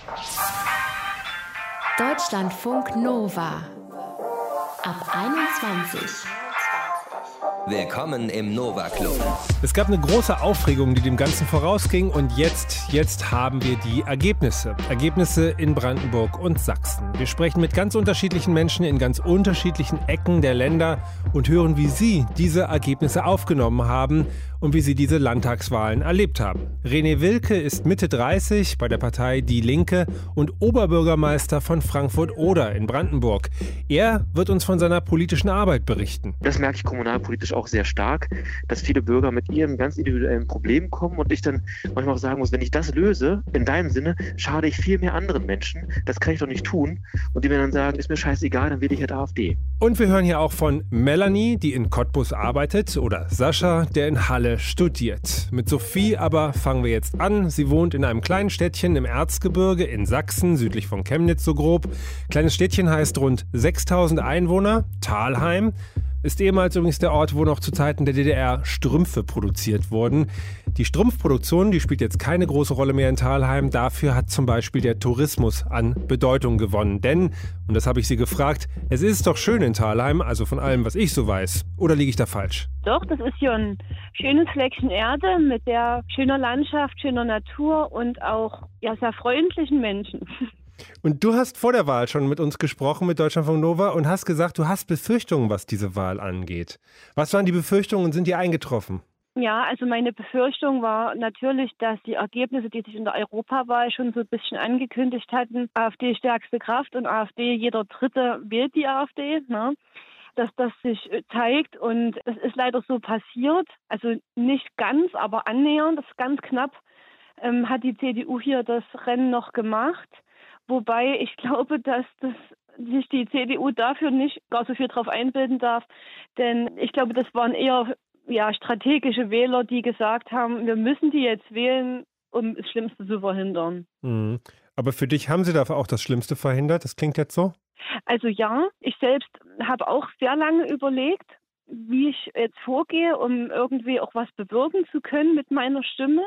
Deutschlandfunk Nova ab 21. Willkommen im Nova Club. Es gab eine große Aufregung, die dem Ganzen vorausging, und jetzt haben wir die Ergebnisse. Ergebnisse in Brandenburg und Sachsen. Wir sprechen mit ganz unterschiedlichen Menschen in ganz unterschiedlichen Ecken der Länder und hören, wie sie diese Ergebnisse aufgenommen haben und wie sie diese Landtagswahlen erlebt haben. René Wilke ist Mitte 30 bei der Partei Die Linke und Oberbürgermeister von Frankfurt-Oder in Brandenburg. Er wird uns von seiner politischen Arbeit berichten. Das merke ich kommunalpolitisch auch sehr stark, dass viele Bürger mit ihrem ganz individuellen Problem kommen und ich dann manchmal auch sagen muss, wenn ich das löse, in deinem Sinne, schade ich viel mehr anderen Menschen. Das kann ich doch nicht tun. Und die werden dann sagen, ist mir scheißegal, dann wähle ich halt AfD. Und wir hören hier auch von Melanie, die in Cottbus arbeitet, oder Sascha, der in Halle studiert. Mit Sophie aber fangen wir jetzt an. Sie wohnt in einem kleinen Städtchen im Erzgebirge in Sachsen, südlich von Chemnitz so grob. Kleines Städtchen heißt rund 6000 Einwohner, Thalheim. Ist ehemals übrigens der Ort, wo noch zu Zeiten der DDR Strümpfe produziert wurden. Die Strumpfproduktion, die spielt jetzt keine große Rolle mehr in Thalheim. Dafür hat zum Beispiel der Tourismus an Bedeutung gewonnen. Denn, und das habe ich sie gefragt, es ist doch schön in Thalheim, also von allem, was ich so weiß. Oder liege ich da falsch? Doch, das ist hier ein schönes Fleckchen Erde mit sehr schöner Landschaft, schöner Natur und auch sehr freundlichen Menschen. Und du hast vor der Wahl schon mit uns gesprochen, mit Deutschlandfunk Nova, und hast gesagt, du hast Befürchtungen, was diese Wahl angeht. Was waren die Befürchtungen und sind die eingetroffen? Ja, also meine Befürchtung war natürlich, dass die Ergebnisse, die sich in der Europawahl schon so ein bisschen angekündigt hatten, AfD stärkste Kraft und AfD, jeder Dritte wählt die AfD, ne? Dass das sich zeigt, und es ist leider so passiert, also nicht ganz, aber annähernd, das ist ganz knapp, hat die CDU hier das Rennen noch gemacht. Wobei ich glaube, dass sich die CDU dafür nicht gar so viel drauf einbilden darf. Denn ich glaube, das waren eher strategische Wähler, die gesagt haben, wir müssen die jetzt wählen, um das Schlimmste zu verhindern. Mhm. Aber für dich haben sie dafür auch das Schlimmste verhindert? Das klingt jetzt so? Also ja, ich selbst habe auch sehr lange überlegt, wie ich jetzt vorgehe, um irgendwie auch was bewirken zu können mit meiner Stimme.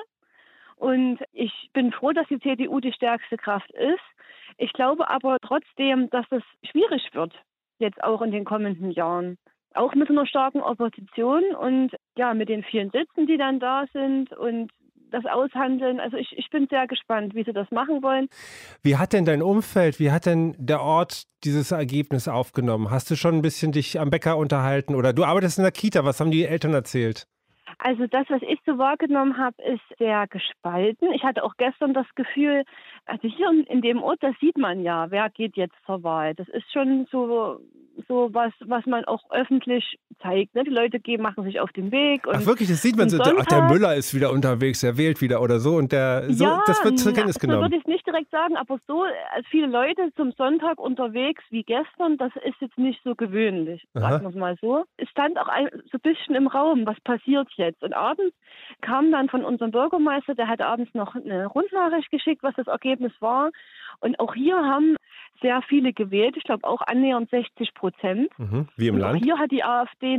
Und ich bin froh, dass die CDU die stärkste Kraft ist. Ich glaube aber trotzdem, dass es schwierig wird, jetzt auch in den kommenden Jahren. Auch mit einer starken Opposition und mit den vielen Sitzen, die dann da sind und das Aushandeln. Also ich bin sehr gespannt, wie sie das machen wollen. Wie hat denn dein Umfeld, wie hat denn der Ort dieses Ergebnis aufgenommen? Hast du schon ein bisschen dich am Bäcker unterhalten oder du arbeitest in der Kita? Was haben die Eltern erzählt? Also das, was ich so wahrgenommen habe, ist sehr gespalten. Ich hatte auch gestern das Gefühl, also hier in dem Ort, das sieht man ja, wer geht jetzt zur Wahl. Das ist schon so was man auch öffentlich zeigt. Ne? Die Leute machen sich auf den Weg. Und ach wirklich, das sieht man so. Ach, der Müller ist wieder unterwegs, der wählt wieder oder so. Und das wird zur Kenntnis genommen. So würde ich es nicht direkt sagen, aber so viele Leute zum Sonntag unterwegs wie gestern, das ist jetzt nicht so gewöhnlich, sagen wir es mal so. Es stand auch so ein bisschen im Raum, was passiert jetzt. Und abends kam dann von unserem Bürgermeister, der hat abends noch eine Rundnachricht geschickt, was das Ergebnis war. Und auch hier haben sehr viele gewählt, ich glaube auch annähernd 60%. Wie im und Land? Auch hier hat die AfD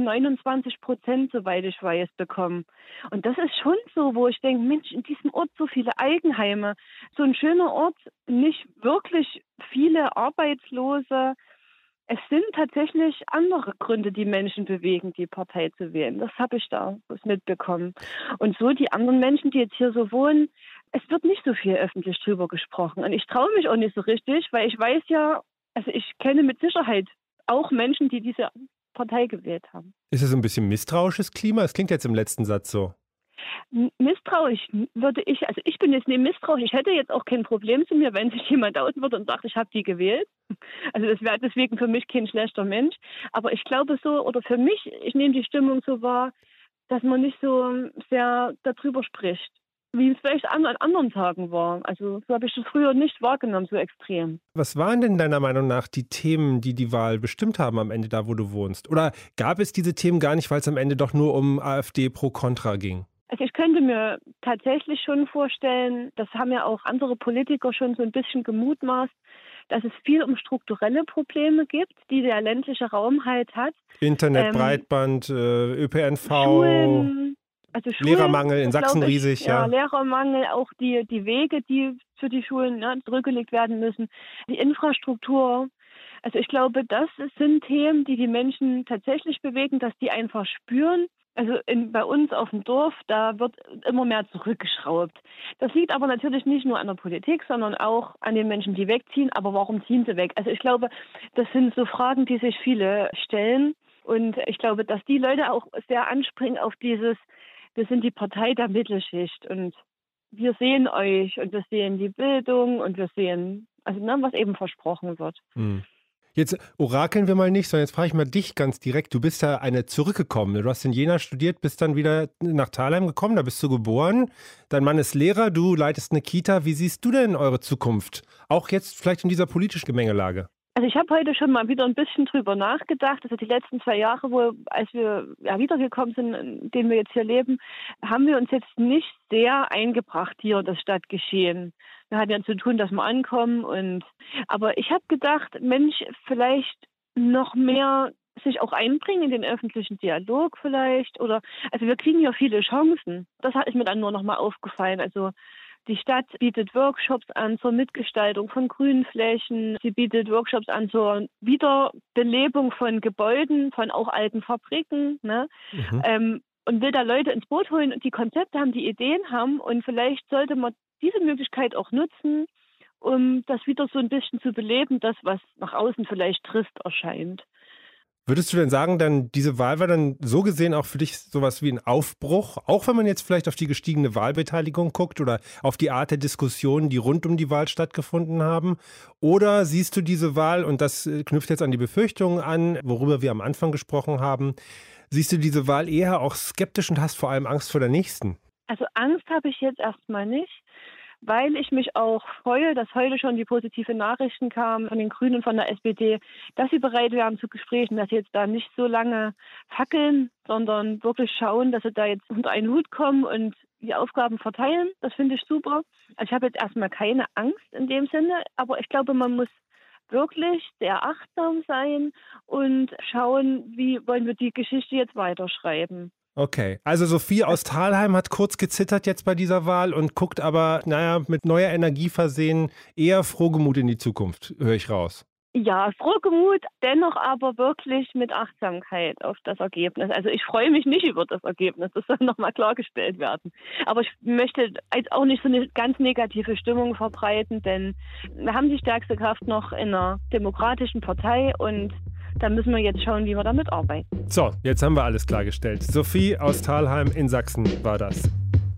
29%, soweit ich weiß, bekommen. Und das ist schon so, wo ich denke, Mensch, in diesem Ort so viele Eigenheime, so ein schöner Ort, nicht wirklich viele Arbeitslose. Es sind tatsächlich andere Gründe, die Menschen bewegen, die Partei zu wählen. Das habe ich da mitbekommen. Und so die anderen Menschen, die jetzt hier so wohnen, es wird nicht so viel öffentlich drüber gesprochen. Und ich traue mich auch nicht so richtig, weil ich weiß ja, also ich kenne mit Sicherheit auch Menschen, die diese Partei gewählt haben. Ist es ein bisschen misstrauisches Klima? Es klingt jetzt im letzten Satz so. Misstrauisch ich bin jetzt nicht misstrauisch. Ich hätte jetzt auch kein Problem zu mir, wenn sich jemand outen würde und sagt, ich habe die gewählt. Also das wäre deswegen für mich kein schlechter Mensch. Aber ich glaube so, oder für mich, ich nehme die Stimmung so wahr, dass man nicht so sehr darüber spricht, wie es vielleicht an anderen Tagen war. Also so habe ich das früher nicht wahrgenommen, so extrem. Was waren denn deiner Meinung nach die Themen, die die Wahl bestimmt haben am Ende da, wo du wohnst? Oder gab es diese Themen gar nicht, weil es am Ende doch nur um AfD pro Kontra ging? Also ich könnte mir tatsächlich schon vorstellen, das haben ja auch andere Politiker schon so ein bisschen gemutmaßt, dass es viel um strukturelle Probleme gibt, die der ländliche Raum halt hat. Internet, Breitband, ÖPNV, Schulen, Also Schulen, Lehrermangel in Sachsen riesig, ja. Lehrermangel, auch die Wege, die für die Schulen zurückgelegt werden müssen, die Infrastruktur. Also ich glaube, das sind Themen, die Menschen tatsächlich bewegen, dass die einfach spüren. Also bei uns auf dem Dorf, da wird immer mehr zurückgeschraubt. Das liegt aber natürlich nicht nur an der Politik, sondern auch an den Menschen, die wegziehen. Aber warum ziehen sie weg? Also ich glaube, das sind so Fragen, die sich viele stellen. Und ich glaube, dass die Leute auch sehr anspringen auf dieses: Wir sind die Partei der Mittelschicht und wir sehen euch und wir sehen die Bildung und wir sehen, was eben versprochen wird. Hm. Jetzt orakeln wir mal nicht, sondern jetzt frage ich mal dich ganz direkt. Du bist ja eine Zurückgekommene. Du hast in Jena studiert, bist dann wieder nach Thalheim gekommen, da bist du geboren. Dein Mann ist Lehrer, du leitest eine Kita. Wie siehst du denn eure Zukunft? Auch jetzt vielleicht in dieser politischen Gemengelage? Also ich habe heute schon mal wieder ein bisschen drüber nachgedacht. Also die letzten 2 Jahre, als wir wiedergekommen sind, in denen wir jetzt hier leben, haben wir uns jetzt nicht sehr eingebracht hier in das Stadtgeschehen. Wir hatten ja zu tun, dass wir ankommen. Aber ich habe gedacht, Mensch, vielleicht noch mehr sich auch einbringen in den öffentlichen Dialog vielleicht. Also wir kriegen ja viele Chancen. Das ist mir dann nur noch mal aufgefallen. Also die Stadt bietet Workshops an zur Mitgestaltung von Grünflächen. Sie bietet Workshops an zur Wiederbelebung von Gebäuden, von auch alten Fabriken. Ne? Und will da Leute ins Boot holen und die Konzepte haben, die Ideen haben. Und vielleicht sollte man diese Möglichkeit auch nutzen, um das wieder so ein bisschen zu beleben, das, was nach außen vielleicht trist erscheint. Würdest du denn sagen, dann diese Wahl war dann so gesehen auch für dich sowas wie ein Aufbruch, auch wenn man jetzt vielleicht auf die gestiegene Wahlbeteiligung guckt oder auf die Art der Diskussionen, die rund um die Wahl stattgefunden haben? Oder siehst du diese Wahl, und das knüpft jetzt an die Befürchtungen an, worüber wir am Anfang gesprochen haben, siehst du diese Wahl eher auch skeptisch und hast vor allem Angst vor der nächsten? Also Angst habe ich jetzt erstmal nicht, weil ich mich auch freue, dass heute schon die positive Nachrichten kamen von den Grünen und von der SPD, dass sie bereit wären zu Gesprächen, dass sie jetzt da nicht so lange fackeln, sondern wirklich schauen, dass sie da jetzt unter einen Hut kommen und die Aufgaben verteilen. Das finde ich super. Also ich habe jetzt erstmal keine Angst in dem Sinne, aber ich glaube, man muss wirklich sehr achtsam sein und schauen, wie wollen wir die Geschichte jetzt weiterschreiben. Okay, also Sophie aus Thalheim hat kurz gezittert jetzt bei dieser Wahl und guckt aber, mit neuer Energie versehen, eher frohgemut in die Zukunft, höre ich raus. Ja, frohgemut, dennoch aber wirklich mit Achtsamkeit auf das Ergebnis. Also ich freue mich nicht über das Ergebnis, das soll nochmal klargestellt werden. Aber ich möchte jetzt auch nicht so eine ganz negative Stimmung verbreiten, denn wir haben die stärkste Kraft noch in einer demokratischen Partei und da müssen wir jetzt schauen, wie wir damit arbeiten. So, jetzt haben wir alles klargestellt. Sophie aus Thalheim in Sachsen war das.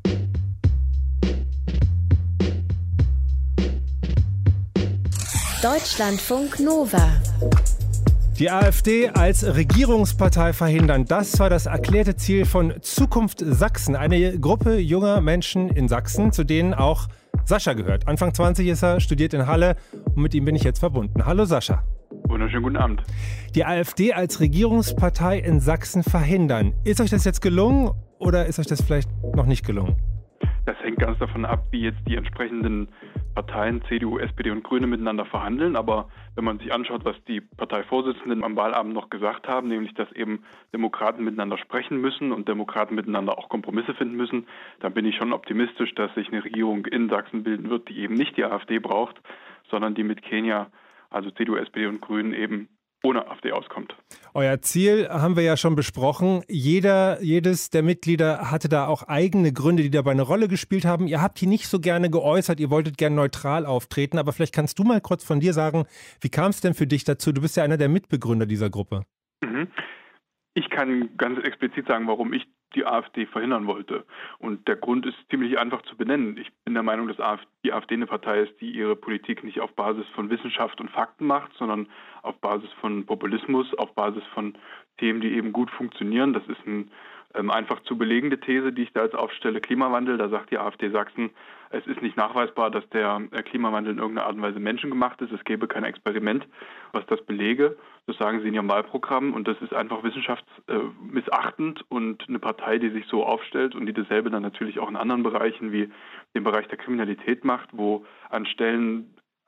Deutschlandfunk Nova. Die AfD als Regierungspartei verhindern, das war das erklärte Ziel von Zukunft Sachsen. Eine Gruppe junger Menschen in Sachsen, zu denen auch Sascha gehört. Anfang 20 ist er, studiert in Halle und mit ihm bin ich jetzt verbunden. Hallo Sascha. Wunderschönen guten Abend. Die AfD als Regierungspartei in Sachsen verhindern. Ist euch das jetzt gelungen oder ist euch das vielleicht noch nicht gelungen? Das hängt ganz davon ab, wie jetzt die entsprechenden Parteien, CDU, SPD und Grüne miteinander verhandeln. Aber wenn man sich anschaut, was die Parteivorsitzenden am Wahlabend noch gesagt haben, nämlich, dass eben Demokraten miteinander sprechen müssen und Demokraten miteinander auch Kompromisse finden müssen, dann bin ich schon optimistisch, dass sich eine Regierung in Sachsen bilden wird, die eben nicht die AfD braucht, sondern die mit Kenia, also CDU, SPD und Grünen, eben ohne AfD auskommt. Euer Ziel haben wir ja schon besprochen. Jedes der Mitglieder hatte da auch eigene Gründe, die dabei eine Rolle gespielt haben. Ihr habt die nicht so gerne geäußert, ihr wolltet gerne neutral auftreten. Aber vielleicht kannst du mal kurz von dir sagen, wie kam es denn für dich dazu? Du bist ja einer der Mitbegründer dieser Gruppe. Ich kann ganz explizit sagen, warum ich die AfD verhindern wollte. Und der Grund ist ziemlich einfach zu benennen. Ich bin der Meinung, dass die AfD eine Partei ist, die ihre Politik nicht auf Basis von Wissenschaft und Fakten macht, sondern auf Basis von Populismus, auf Basis von Themen, die eben gut funktionieren. Das ist eine einfach zu belegende These, die ich da jetzt aufstelle. Klimawandel, da sagt die AfD Sachsen, es ist nicht nachweisbar, dass der Klimawandel in irgendeiner Art und Weise menschengemacht ist. Es gäbe kein Experiment, was das belege. Das sagen sie in ihrem Wahlprogramm und das ist einfach wissenschaftsmissachtend und eine Partei, die sich so aufstellt und die dasselbe dann natürlich auch in anderen Bereichen wie dem Bereich der Kriminalität macht, wo an Stellen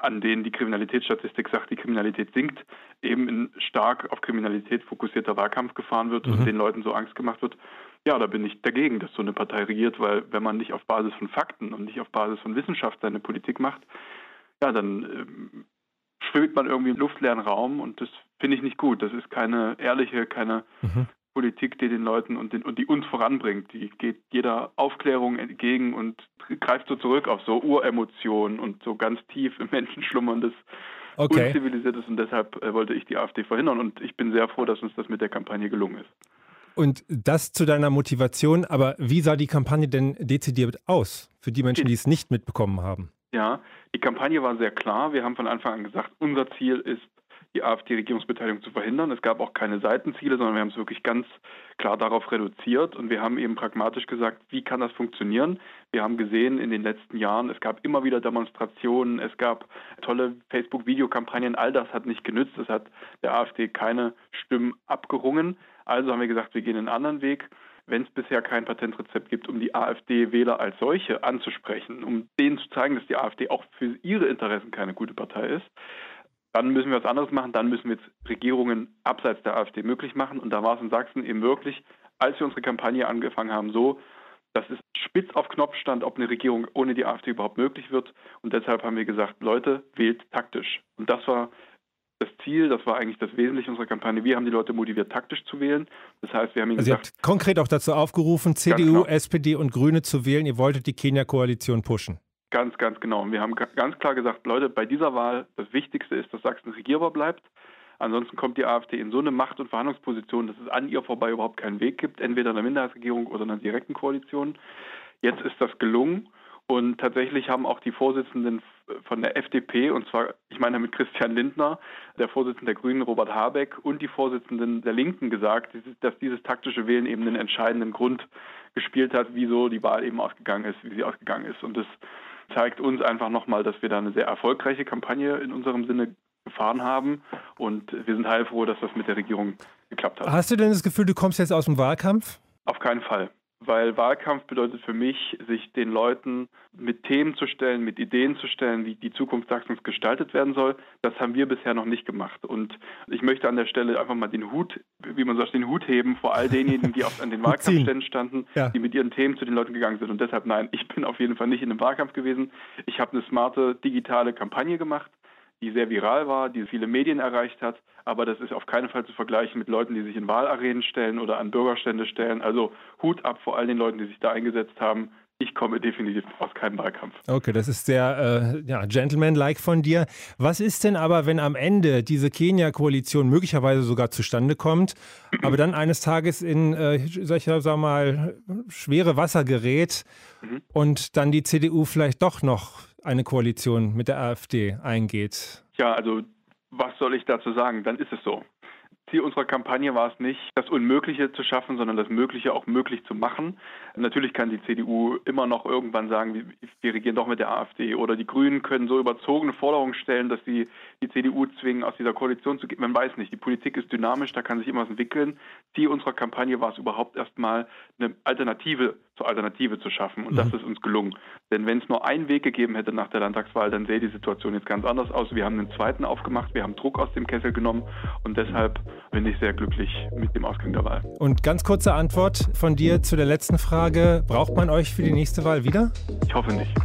an denen die Kriminalitätsstatistik sagt, die Kriminalität sinkt, eben ein stark auf Kriminalität fokussierter Wahlkampf gefahren wird und den Leuten so Angst gemacht wird. Ja, da bin ich dagegen, dass so eine Partei regiert, weil wenn man nicht auf Basis von Fakten und nicht auf Basis von Wissenschaft seine Politik macht, ja, dann schwebt man irgendwie im luftleeren Raum und das finde ich nicht gut. Das ist keine ehrliche, keine Politik, die den Leuten und die uns voranbringt. Die geht jeder Aufklärung entgegen und greift so zurück auf so Uremotionen und so ganz tief im Menschen schlummerndes, unzivilisiertes und deshalb wollte ich die AfD verhindern und ich bin sehr froh, dass uns das mit der Kampagne gelungen ist. Und das zu deiner Motivation, aber wie sah die Kampagne denn dezidiert aus für die Menschen, die es nicht mitbekommen haben? Ja, die Kampagne war sehr klar. Wir haben von Anfang an gesagt, unser Ziel ist, die AfD-Regierungsbeteiligung zu verhindern. Es gab auch keine Seitenziele, sondern wir haben es wirklich ganz klar darauf reduziert und wir haben eben pragmatisch gesagt, wie kann das funktionieren? Wir haben gesehen in den letzten Jahren, es gab immer wieder Demonstrationen, es gab tolle Facebook-Videokampagnen, all das hat nicht genützt, es hat der AfD keine Stimmen abgerungen. Also haben wir gesagt, wir gehen einen anderen Weg. Wenn es bisher kein Patentrezept gibt, um die AfD-Wähler als solche anzusprechen, um denen zu zeigen, dass die AfD auch für ihre Interessen keine gute Partei ist, dann müssen wir was anderes machen, dann müssen wir jetzt Regierungen abseits der AfD möglich machen. Und da war es in Sachsen eben wirklich, als wir unsere Kampagne angefangen haben, so, dass es spitz auf Knopf stand, ob eine Regierung ohne die AfD überhaupt möglich wird. Und deshalb haben wir gesagt, Leute, wählt taktisch. Und das war das Ziel, das war eigentlich das Wesentliche unserer Kampagne. Wir haben die Leute motiviert, taktisch zu wählen. Das heißt, wir haben ihnen gesagt... Ihr habt konkret auch dazu aufgerufen, CDU, SPD und Grüne zu wählen. Ihr wolltet die Kenia-Koalition pushen. Ganz, ganz genau. Und wir haben ganz klar gesagt, Leute, bei dieser Wahl, das Wichtigste ist, dass Sachsen regierbar bleibt. Ansonsten kommt die AfD in so eine Macht- und Verhandlungsposition, dass es an ihr vorbei überhaupt keinen Weg gibt, entweder in einer Minderheitsregierung oder in einer direkten Koalition. Jetzt ist das gelungen und tatsächlich haben auch die Vorsitzenden von der FDP, und zwar, ich meine mit Christian Lindner, der Vorsitzende der Grünen Robert Habeck und die Vorsitzenden der Linken gesagt, dass dieses taktische Wählen eben einen entscheidenden Grund gespielt hat, wieso die Wahl eben ausgegangen ist, wie sie ausgegangen ist. Und das zeigt uns einfach nochmal, dass wir da eine sehr erfolgreiche Kampagne in unserem Sinne gefahren haben und wir sind heilfroh, dass das mit der Regierung geklappt hat. Hast du denn das Gefühl, du kommst jetzt aus dem Wahlkampf? Auf keinen Fall, weil Wahlkampf bedeutet für mich, sich den Leuten mit Themen zu stellen, mit Ideen zu stellen, wie die Zukunft Sachsens gestaltet werden soll. Das haben wir bisher noch nicht gemacht und ich möchte an der Stelle einfach mal den Hut, wie man sagt, den Hut heben vor all denjenigen, die an den Wahlkampfständen standen, die mit ihren Themen zu den Leuten gegangen sind und deshalb nein, ich bin auf jeden Fall nicht in einem Wahlkampf gewesen. Ich habe eine smarte digitale Kampagne gemacht, die sehr viral war, die viele Medien erreicht hat, aber das ist auf keinen Fall zu vergleichen mit Leuten, die sich in Wahlarenen stellen oder an Bürgerstände stellen. Also Hut ab vor all den Leuten, die sich da eingesetzt haben. Ich komme definitiv aus keinem Wahlkampf. Okay, das ist sehr gentleman-like von dir. Was ist denn aber, wenn am Ende diese Kenia-Koalition möglicherweise sogar zustande kommt, aber dann eines Tages in, schwere Wasser gerät und dann die CDU vielleicht doch noch eine Koalition mit der AfD eingeht? Ja, also was soll ich dazu sagen? Dann ist es so. Ziel unserer Kampagne war es nicht, das Unmögliche zu schaffen, sondern das Mögliche auch möglich zu machen. Natürlich kann die CDU immer noch irgendwann sagen, wir regieren doch mit der AfD. Oder die Grünen können so überzogene Forderungen stellen, dass sie die CDU zwingen, aus dieser Koalition zu gehen. Man weiß nicht, die Politik ist dynamisch, da kann sich immer was entwickeln. Ziel unserer Kampagne war es überhaupt erstmal, eine Alternative zur Alternative zu schaffen. Und das ist uns gelungen. Denn wenn es nur einen Weg gegeben hätte nach der Landtagswahl, dann sähe die Situation jetzt ganz anders aus. Wir haben einen zweiten aufgemacht, wir haben Druck aus dem Kessel genommen und deshalb bin ich sehr glücklich mit dem Ausgang der Wahl. Und ganz kurze Antwort von dir zu der letzten Frage. Braucht man euch für die nächste Wahl wieder? Ich hoffe nicht.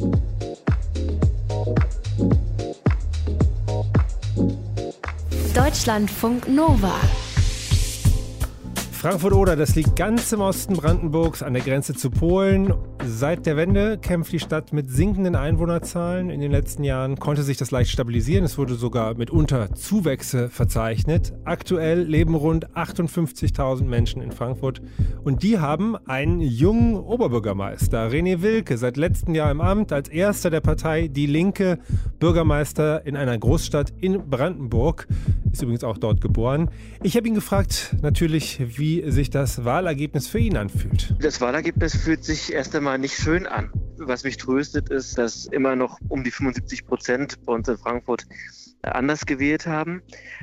Deutschlandfunk Nova. Frankfurt-Oder, das liegt ganz im Osten Brandenburgs an der Grenze zu Polen. Seit der Wende kämpft die Stadt mit sinkenden Einwohnerzahlen. In den letzten Jahren konnte sich das leicht stabilisieren. Es wurde sogar mitunter Zuwächse verzeichnet. Aktuell leben rund 58.000 Menschen in Frankfurt. Und die haben einen jungen Oberbürgermeister, René Wilke, seit letztem Jahr im Amt, als erster der Partei Die Linke, Bürgermeister in einer Großstadt in Brandenburg. Ist übrigens auch dort geboren. Ich habe ihn gefragt, natürlich, wie sich das Wahlergebnis für ihn anfühlt. Das Wahlergebnis fühlt sich erst einmal nicht schön an. Was mich tröstet, ist, dass immer noch um die 75% bei uns in Frankfurt anders gewählt haben.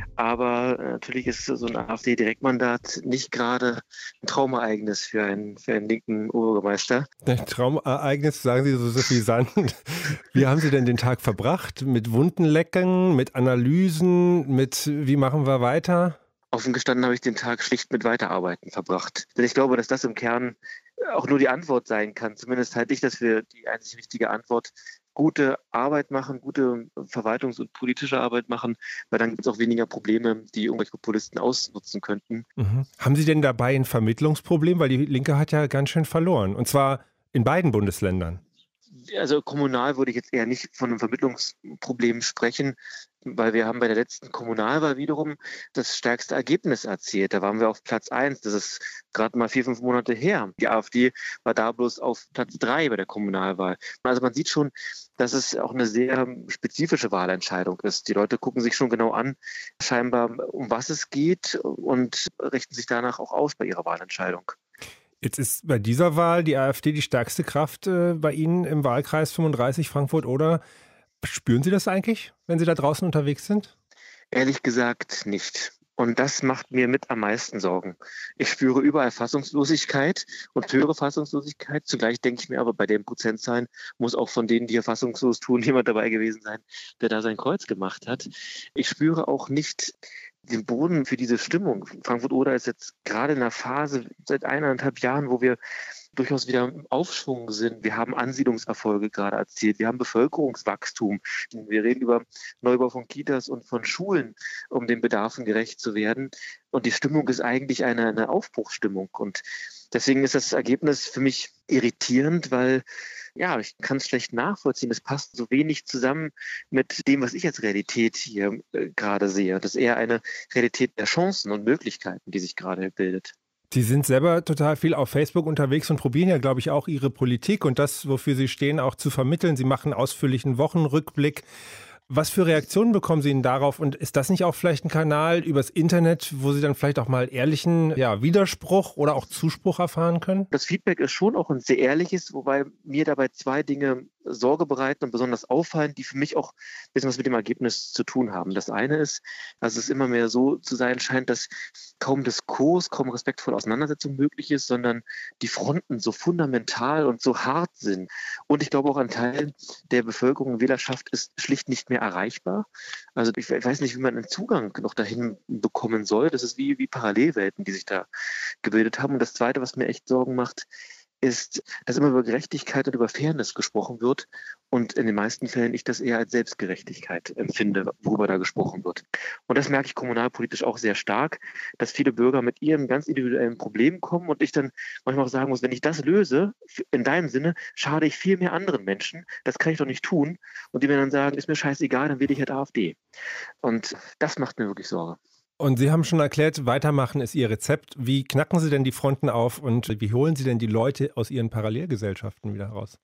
Aber natürlich ist so ein AfD-Direktmandat nicht gerade ein Traumereignis für einen linken Oberbürgermeister. Ein Traumereignis, sagen Sie so suffisant. Wie haben Sie denn den Tag verbracht? Mit Wundenlecken, mit Analysen, mit wie machen wir weiter? Offen gestanden habe ich den Tag schlicht mit Weiterarbeiten verbracht. Denn ich glaube, dass das im Kern auch nur die Antwort sein kann. Zumindest halte ich das für die einzig richtige Antwort. Gute Arbeit machen, gute Verwaltungs- und politische Arbeit machen, weil dann gibt es auch weniger Probleme, die irgendwelche Populisten ausnutzen könnten. Mhm. Haben Sie denn dabei ein Vermittlungsproblem? Weil die Linke hat ja ganz schön verloren. Und zwar in beiden Bundesländern. Also kommunal würde ich jetzt eher nicht von einem Vermittlungsproblem sprechen, weil wir haben bei der letzten Kommunalwahl wiederum das stärkste Ergebnis erzielt. Da waren wir auf Platz 1. Das ist gerade mal 4-5 Monate her. Die AfD war da bloß auf Platz 3 bei der Kommunalwahl. Also man sieht schon, dass es auch eine sehr spezifische Wahlentscheidung ist. Die Leute gucken sich schon genau an, scheinbar um was es geht und richten sich danach auch aus bei ihrer Wahlentscheidung. Jetzt ist bei dieser Wahl die AfD die stärkste Kraft bei Ihnen im Wahlkreis 35 Frankfurt-Oder. Spüren Sie das eigentlich, wenn Sie da draußen unterwegs sind? Ehrlich gesagt nicht. Und das macht mir mit am meisten Sorgen. Ich spüre überall Fassungslosigkeit und höhere Fassungslosigkeit. Zugleich denke ich mir aber, bei den Prozentzahlen muss auch von denen, die hier fassungslos tun, jemand dabei gewesen sein, der da sein Kreuz gemacht hat. Ich spüre auch nicht den Boden für diese Stimmung. Frankfurt-Oder ist jetzt gerade in einer Phase seit 1,5 Jahren, wo wir durchaus wieder im Aufschwung sind. Wir haben Ansiedlungserfolge gerade erzielt. Wir haben Bevölkerungswachstum. Wir reden über Neubau von Kitas und von Schulen, um den Bedarfen gerecht zu werden. Und die Stimmung ist eigentlich eine Aufbruchsstimmung. Und deswegen ist das Ergebnis für mich irritierend, weil ich kann es schlecht nachvollziehen. Es passt so wenig zusammen mit dem, was ich als Realität hier gerade sehe. Das ist eher eine Realität der Chancen und Möglichkeiten, die sich gerade bildet. Sie sind selber total viel auf Facebook unterwegs und probieren ja, glaube ich, auch Ihre Politik und das, wofür Sie stehen, auch zu vermitteln. Sie machen einen ausführlichen Wochenrückblick. Was für Reaktionen bekommen Sie denn darauf? Und ist das nicht auch vielleicht ein Kanal übers Internet, wo Sie dann vielleicht auch mal ehrlichen Widerspruch oder auch Zuspruch erfahren können? Das Feedback ist schon auch ein sehr ehrliches, wobei mir dabei 2 Dinge Sorge bereiten und besonders auffallen, die für mich auch ein bisschen was mit dem Ergebnis zu tun haben. Das eine ist, dass es immer mehr so zu sein scheint, dass kaum Diskurs, kaum respektvolle Auseinandersetzung möglich ist, sondern die Fronten so fundamental und so hart sind. Und ich glaube auch ein Teil der Bevölkerung und Wählerschaft ist schlicht nicht mehr erreichbar. Also ich weiß nicht, wie man einen Zugang noch dahin bekommen soll. Das ist wie Parallelwelten, die sich da gebildet haben. Und das Zweite, was mir echt Sorgen macht, ist, dass immer über Gerechtigkeit und über Fairness gesprochen wird und in den meisten Fällen ich das eher als Selbstgerechtigkeit empfinde, worüber da gesprochen wird. Und das merke ich kommunalpolitisch auch sehr stark, dass viele Bürger mit ihrem ganz individuellen Problem kommen und ich dann manchmal auch sagen muss, wenn ich das löse, in deinem Sinne, schade ich viel mehr anderen Menschen, das kann ich doch nicht tun. Und die mir dann sagen, ist mir scheißegal, dann wähle ich halt AfD. Und das macht mir wirklich Sorge. Und Sie haben schon erklärt, weitermachen ist Ihr Rezept. Wie knacken Sie denn die Fronten auf und wie holen Sie denn die Leute aus Ihren Parallelgesellschaften wieder raus?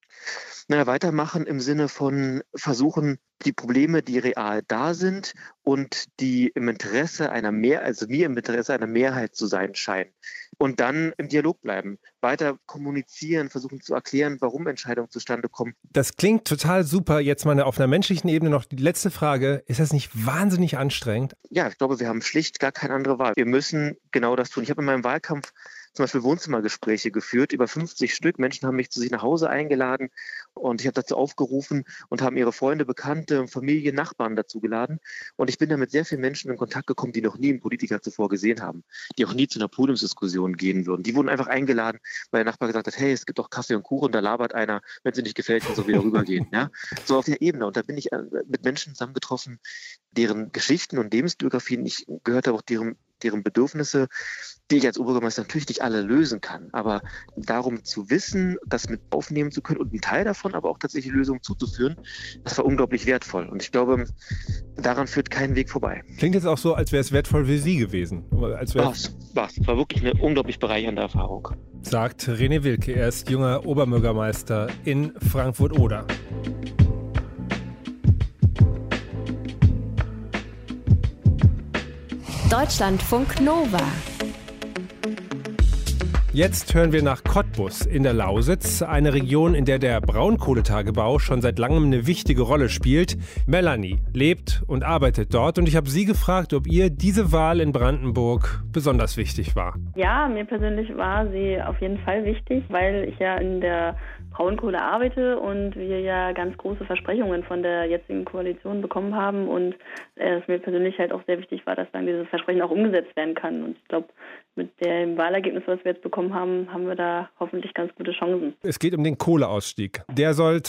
Weitermachen im Sinne von versuchen, die Probleme, die real da sind und die im Interesse einer Mehrheit zu sein scheinen. Und dann im Dialog bleiben, weiter kommunizieren, versuchen zu erklären, warum Entscheidungen zustande kommen. Das klingt total super. Jetzt mal auf einer menschlichen Ebene noch die letzte Frage. Ist das nicht wahnsinnig anstrengend? Ja, ich glaube, wir haben schlicht gar keine andere Wahl. Wir müssen genau das tun. Ich habe in meinem Wahlkampf zum Beispiel Wohnzimmergespräche geführt, über 50 Stück. Menschen haben mich zu sich nach Hause eingeladen und ich habe dazu aufgerufen und haben ihre Freunde, Bekannte, Familie, Nachbarn dazu geladen. Und ich bin da mit sehr vielen Menschen in Kontakt gekommen, die noch nie einen Politiker zuvor gesehen haben, die auch nie zu einer Podiumsdiskussion gehen würden. Die wurden einfach eingeladen, weil der Nachbar gesagt hat, hey, es gibt doch Kaffee und Kuchen, da labert einer, wenn es dir nicht gefällt, kannst du wieder rübergehen. Ja? So auf der Ebene. Und da bin ich mit Menschen zusammengetroffen, deren Geschichten und Lebensbiografien ich gehört habe, auch deren Bedürfnisse, die ich als Oberbürgermeister natürlich nicht alle lösen kann. Aber darum zu wissen, das mit aufnehmen zu können und einen Teil davon aber auch tatsächlich Lösungen zuzuführen, das war unglaublich wertvoll. Und ich glaube, daran führt kein Weg vorbei. Klingt jetzt auch so, als wäre es wertvoll für Sie gewesen. War's. War wirklich eine unglaublich bereichernde Erfahrung. Sagt René Wilke, er ist junger Oberbürgermeister in Frankfurt-Oder. Deutschlandfunk Nova. Jetzt hören wir nach Cottbus in der Lausitz, eine Region, in der der Braunkohletagebau schon seit langem eine wichtige Rolle spielt. Melanie lebt und arbeitet dort und ich habe sie gefragt, ob ihr diese Wahl in Brandenburg besonders wichtig war. Ja, mir persönlich war sie auf jeden Fall wichtig, weil ich ja in der Braunkohle arbeite und wir ja ganz große Versprechungen von der jetzigen Koalition bekommen haben und es mir persönlich halt auch sehr wichtig war, dass dann dieses Versprechen auch umgesetzt werden kann. Und ich glaube, mit dem Wahlergebnis, was wir jetzt bekommen haben, haben wir da hoffentlich ganz gute Chancen. Es geht um den Kohleausstieg. Der soll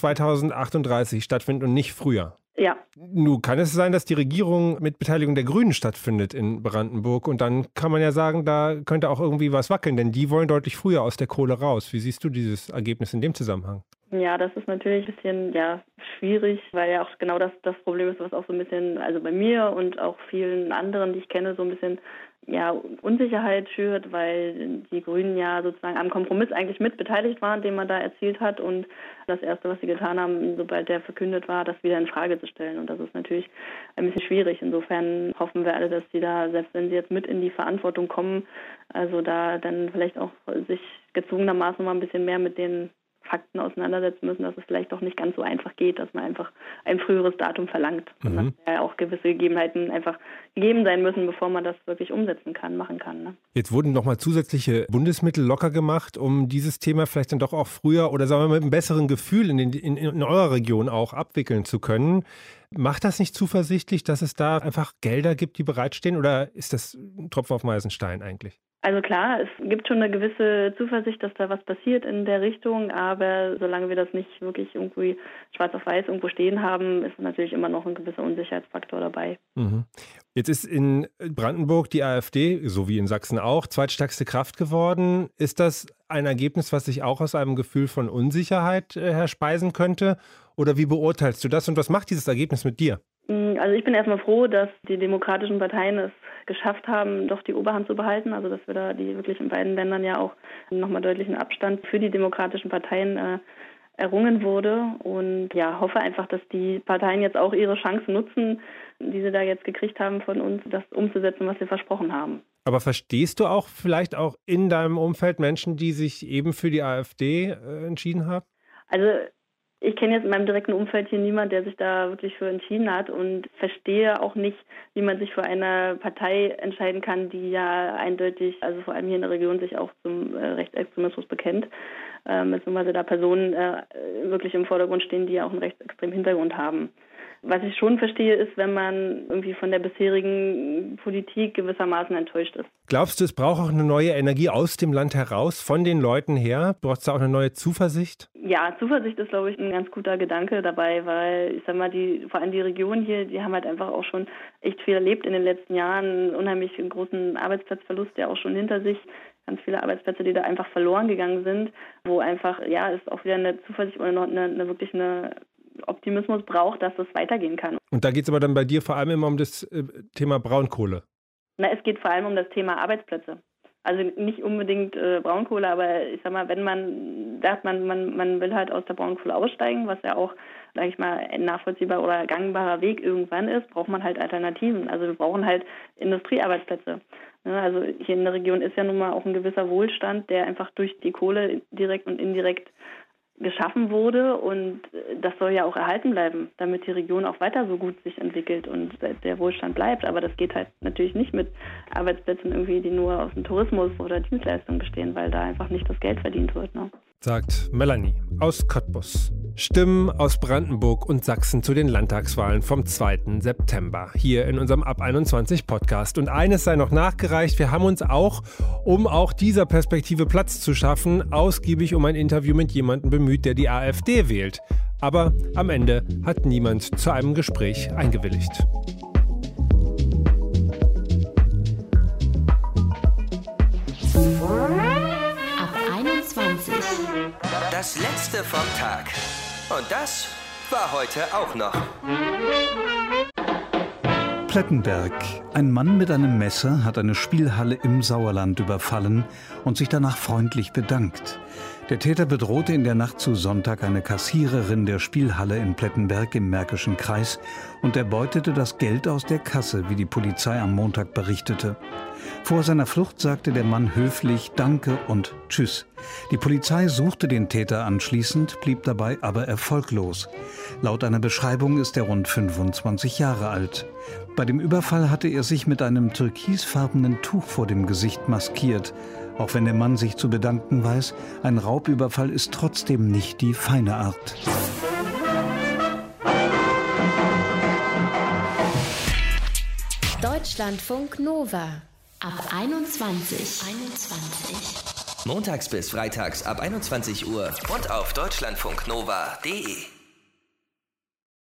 2038 stattfinden und nicht früher. Ja. Nun kann es sein, dass die Regierung mit Beteiligung der Grünen stattfindet in Brandenburg und dann kann man ja sagen, da könnte auch irgendwie was wackeln, denn die wollen deutlich früher aus der Kohle raus. Wie siehst du dieses Ergebnis in dem Zusammenhang? Ja, das ist natürlich ein bisschen schwierig, weil ja auch genau das Problem ist, was auch so ein bisschen, also bei mir und auch vielen anderen, die ich kenne, so ein bisschen Unsicherheit schürt, weil die Grünen ja sozusagen am Kompromiss eigentlich mit beteiligt waren, den man da erzielt hat und das Erste, was sie getan haben, sobald der verkündet war, das wieder in Frage zu stellen und das ist natürlich ein bisschen schwierig. Insofern hoffen wir alle, dass sie da, selbst wenn sie jetzt mit in die Verantwortung kommen, also da dann vielleicht auch sich gezwungenermaßen mal ein bisschen mehr mit den Fakten auseinandersetzen müssen, dass es vielleicht doch nicht ganz so einfach geht, dass man einfach ein früheres Datum verlangt. Und dass ja auch gewisse Gegebenheiten einfach gegeben sein müssen, bevor man das wirklich umsetzen kann, machen kann. Ne? Jetzt wurden nochmal zusätzliche Bundesmittel locker gemacht, um dieses Thema vielleicht dann doch auch früher oder sagen wir mal mit einem besseren Gefühl in eurer Region auch abwickeln zu können. Macht das nicht zuversichtlich, dass es da einfach Gelder gibt, die bereitstehen oder ist das ein Tropfen auf den heißen Stein eigentlich? Also klar, es gibt schon eine gewisse Zuversicht, dass da was passiert in der Richtung, aber solange wir das nicht wirklich irgendwie schwarz auf weiß irgendwo stehen haben, ist natürlich immer noch ein gewisser Unsicherheitsfaktor dabei. Mhm. Jetzt ist in Brandenburg die AfD, so wie in Sachsen auch, zweitstärkste Kraft geworden. Ist das ein Ergebnis, was sich auch aus einem Gefühl von Unsicherheit herspeisen könnte? Oder wie beurteilst du das und was macht dieses Ergebnis mit dir? Also ich bin erstmal froh, dass die demokratischen Parteien es geschafft haben, doch die Oberhand zu behalten. Also dass wir da die wirklich in beiden Ländern ja auch nochmal deutlichen Abstand für die demokratischen Parteien errungen wurde. Und ja, hoffe einfach, dass die Parteien jetzt auch ihre Chance nutzen, die sie da jetzt gekriegt haben von uns, das umzusetzen, was sie versprochen haben. Aber verstehst du auch vielleicht auch in deinem Umfeld Menschen, die sich eben für die AfD entschieden haben? Also ich kenne jetzt in meinem direkten Umfeld hier niemanden, der sich da wirklich für entschieden hat und verstehe auch nicht, wie man sich für eine Partei entscheiden kann, die ja eindeutig, also vor allem hier in der Region, sich auch zum Rechtsextremismus bekennt, beziehungsweise da Personen wirklich im Vordergrund stehen, die ja auch einen rechtsextremen Hintergrund haben. Was ich schon verstehe, ist, wenn man irgendwie von der bisherigen Politik gewissermaßen enttäuscht ist. Glaubst du, es braucht auch eine neue Energie aus dem Land heraus, von den Leuten her? Braucht es da auch eine neue Zuversicht? Ja, Zuversicht ist, glaube ich, ein ganz guter Gedanke dabei, weil ich sag mal, vor allem die Region hier, die haben halt einfach auch schon echt viel erlebt in den letzten Jahren, einen unheimlich großen Arbeitsplatzverlust, der auch schon hinter sich, ganz viele Arbeitsplätze, die da einfach verloren gegangen sind, wo einfach, es auch wieder eine Zuversicht oder noch eine Optimismus braucht, dass es weitergehen kann. Und da geht es aber dann bei dir vor allem immer um das Thema Braunkohle? Es geht vor allem um das Thema Arbeitsplätze. Also nicht unbedingt Braunkohle, aber ich sag mal, wenn man sagt, man will halt aus der Braunkohle aussteigen, was ja auch, sage ich mal, ein nachvollziehbar oder gangbarer Weg irgendwann ist, braucht man halt Alternativen. Also wir brauchen halt Industriearbeitsplätze. Also hier in der Region ist ja nun mal auch ein gewisser Wohlstand, der einfach durch die Kohle direkt und indirekt geschaffen wurde und das soll ja auch erhalten bleiben, damit die Region auch weiter so gut sich entwickelt und der Wohlstand bleibt. Aber das geht halt natürlich nicht mit Arbeitsplätzen irgendwie, die nur aus dem Tourismus oder Dienstleistungen bestehen, weil da einfach nicht das Geld verdient wird. Ne? Sagt Melanie aus Cottbus. Stimmen aus Brandenburg und Sachsen zu den Landtagswahlen vom 2. September. Hier in unserem Ab 21 Podcast. Und eines sei noch nachgereicht. Wir haben uns auch, um auch dieser Perspektive Platz zu schaffen, ausgiebig um ein Interview mit jemandem bemüht, der die AfD wählt. Aber am Ende hat niemand zu einem Gespräch eingewilligt. Ab 21. Das letzte vom Tag. Und das war heute auch noch. Plettenberg. Ein Mann mit einem Messer hat eine Spielhalle im Sauerland überfallen und sich danach freundlich bedankt. Der Täter bedrohte in der Nacht zu Sonntag eine Kassiererin der Spielhalle in Plettenberg im Märkischen Kreis und erbeutete das Geld aus der Kasse, wie die Polizei am Montag berichtete. Vor seiner Flucht sagte der Mann höflich Danke und Tschüss. Die Polizei suchte den Täter anschließend, blieb dabei aber erfolglos. Laut einer Beschreibung ist er rund 25 Jahre alt. Bei dem Überfall hatte er sich mit einem türkisfarbenen Tuch vor dem Gesicht maskiert. Auch wenn der Mann sich zu bedanken weiß, ein Raubüberfall ist trotzdem nicht die feine Art. Deutschlandfunk Nova. Ab 21. Montags bis freitags ab 21 Uhr und auf deutschlandfunknova.de.